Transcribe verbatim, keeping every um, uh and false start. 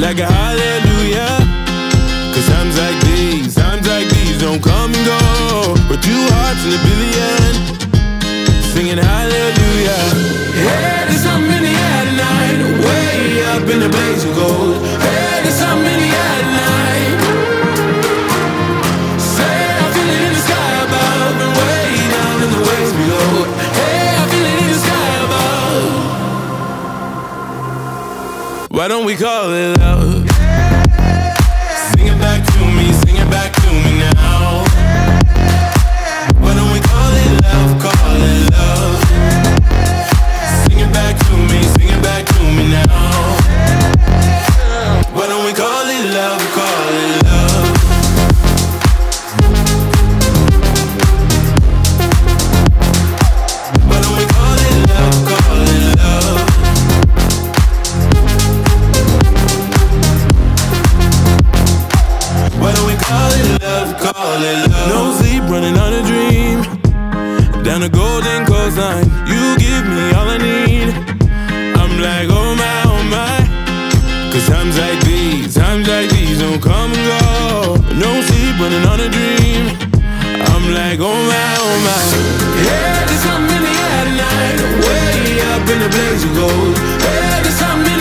like a hallelujah. Cause times like these, times like these don't come and go. We're two hearts in a billion, singing hallelujah. Hey, there's something in the air tonight, way up in the blaze of gold. Hey, there's something in the air tonight. Say, I feel it in the sky above and way down in the waves below. Hey, I feel it in the sky above. Why don't we call it love? Sing it back to me, sing it back to me now. Why don't we call it love, call it love? Sing it back to me, sing it back to me now. Why don't we call it love, call it love? Why don't we call it love, call it love? Why don't we call it love, call it love? No sleep, running on a dream. Down the golden coastline, you give me all I need. I'm like, oh my, oh my. Cause times like these, times like these don't come and go. No sleep, running on a dream. I'm like, oh my, oh my. Yeah, there's something in the air tonight, way up in the blaze of gold. Yeah, there's something